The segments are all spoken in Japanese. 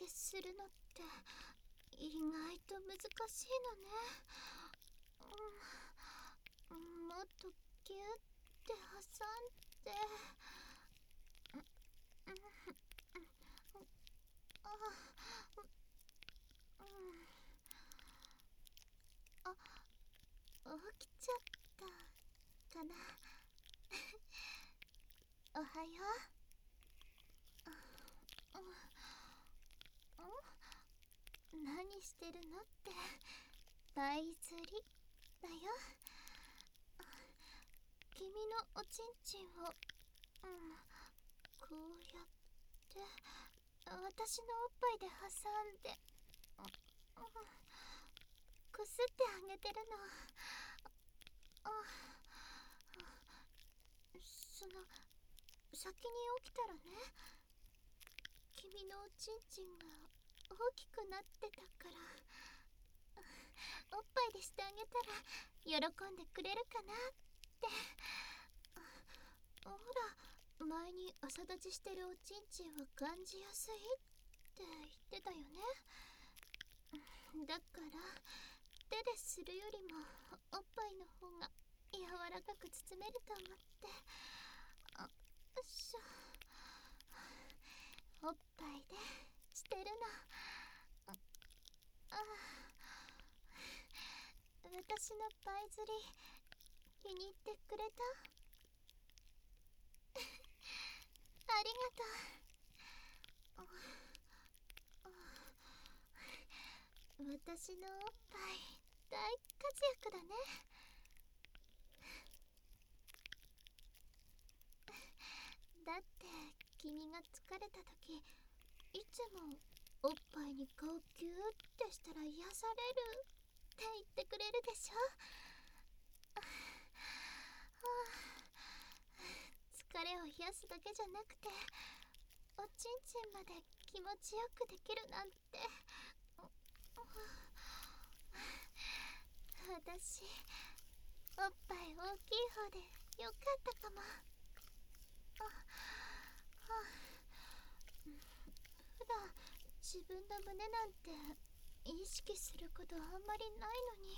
でするのって意外と難しいのね。もっとギュッて挟んで。起きちゃったかな。おはよう。何してるのってパイ釣りだよ。君のおちんちんを、こうやって私のおっぱいで挟んで、こすってあげてるの。先に起きたらね、君のおちんちんが大きくなってたから、おっぱいでしてあげたら喜んでくれるかなって。ほら、前に朝立ちしてるおちんちんは感じやすいって言ってたよね。だから手でするよりもおっぱいの方が柔らかく包めると思って。よいしょ。おっぱいでしてるの。私のパイ釣り気に入ってくれた？ありがとう。私のおっぱい大活躍だね。だって君が疲れた時、いつもおっぱいに顔ギューってしたら癒されるって言ってくれるでしょ。疲れを癒すだけじゃなくて、おちんちんまで気持ちよくできるなんて。私、おっぱい大きい方でよかったかも。普段自分の胸なんて意識することあんまりないのに、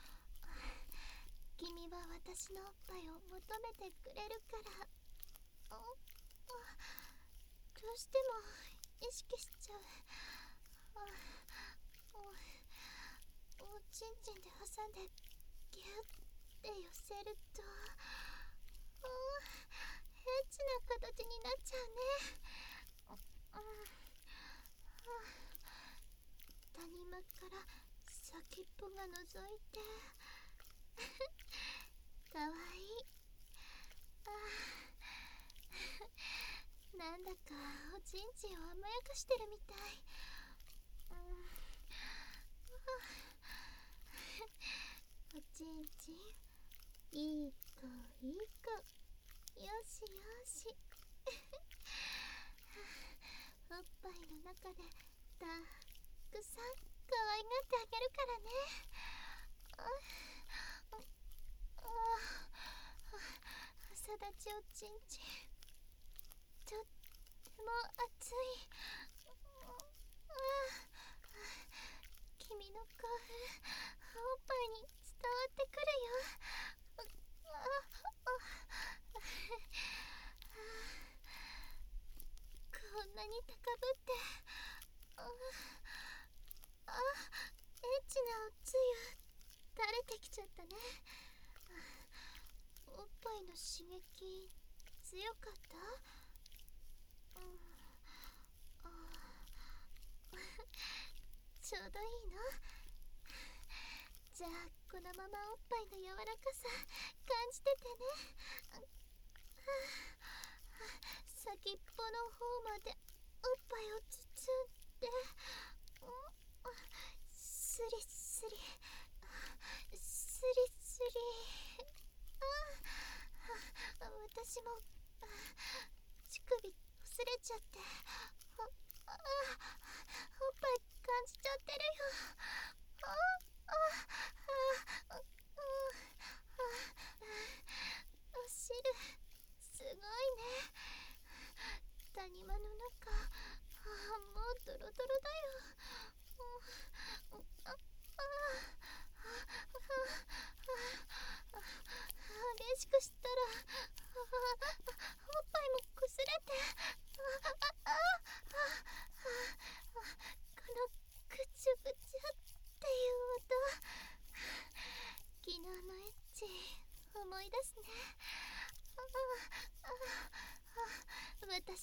君は私のおっぱいを求めてくれるから、どうしても意識しちゃう。おちんちんで挟んでギュッて寄せると、エッチな形になっちゃうね。谷間から先っぽが覗いてかわいい。なんだかおちんちんを甘やかしてるみたい。おちんちん、いい子いい子、よしよし。おっぱいの中でたくさん可愛がってあげるからね。朝立ちおちんちん、とっても熱い。君の興奮、おっぱいに伝わってくるよ。こんなに高ぶって、エッチなおつゆ垂れてきちゃったね。おっぱいの刺激強かった？ちょうどいいの。じゃあこのままおっぱいの柔らかさ感じててね。先っぽの方までおっぱいを包んで、スリスリスリスリ。私も乳首擦れちゃって、おっぱい感じちゃってるよ。お汁すごいね。谷間の中、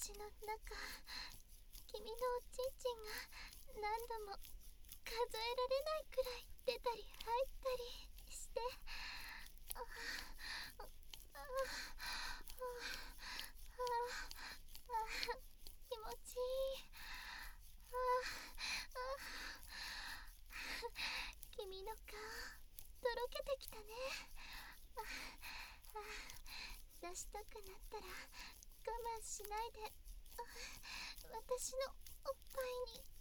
私の中、君のおちんちんが何度も数えられないくらい出たり入ったりして、気持ちいい。君の顔とろけてきたね。出したくなったら我慢しないで私のおっぱいに、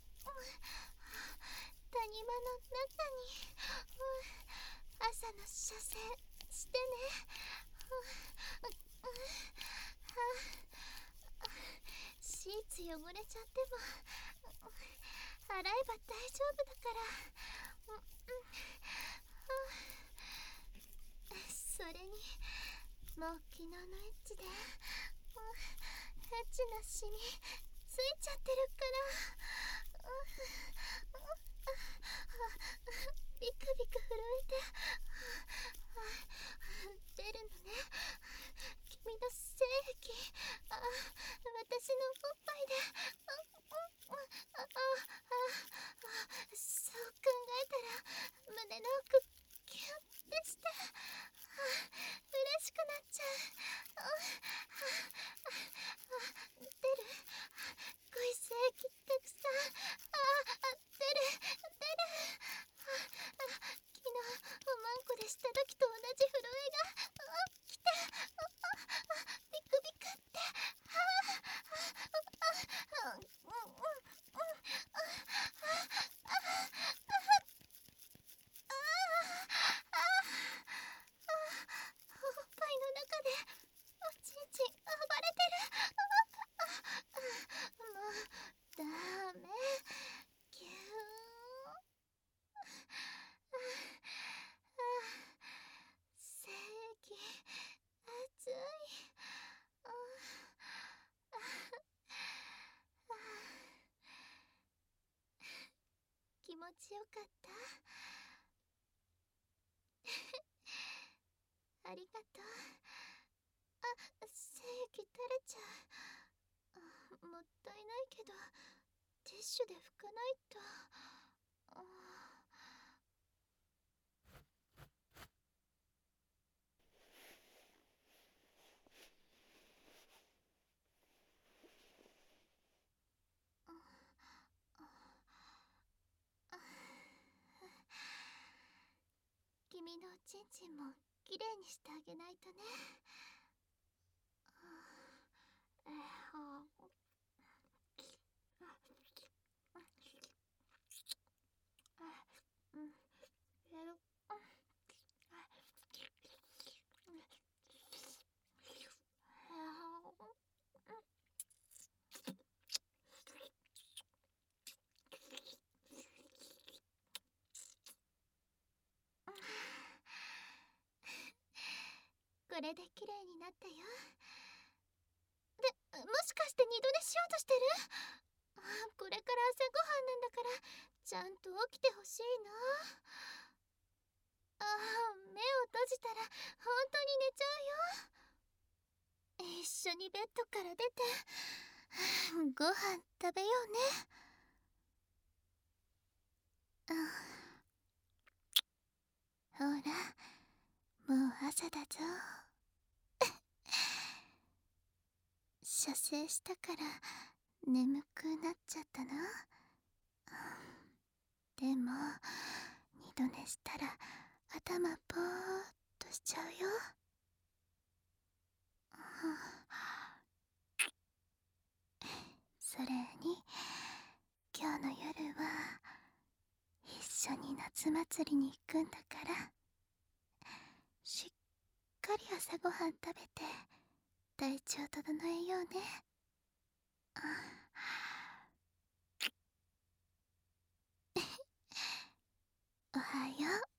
谷間の中に、朝の射精してね。シーツ汚れちゃっても洗えば大丈夫だから。それにもう昨日のエッチでエッチなシミついちゃってるから、ビクビク震えて出るのね、君の精液。私のおっぱいで。そう考えたら胸の奥キュンってして嬉しくなっちゃう。出る。恋精液たくさん。出る出る。昨日おまんこでした時と同じ震えが来て、ビクビクって。おっぱいの中でおちんちん暴れてる。もうダメ。キューン。精液熱い。気持ちよかった。ありがとう。精液垂れちゃう。もったいないけどティッシュで拭かないと。君のおちんちんもきれいにしてあげないとね。これで綺麗になったよ。もしかして二度寝しようとしてる？これから朝ごはんなんだからちゃんと起きてほしいな。目を閉じたら本当に寝ちゃうよ。一緒にベッドから出てご飯食べようね。ほら、もう朝だぞ。射精したから眠くなっちゃったな。でも二度寝したら頭ぼーっとしちゃうよ。それに今日の夜は一緒に夏祭りに行くんだからしっかり朝ごはん食べて体調整えようね。おはよう。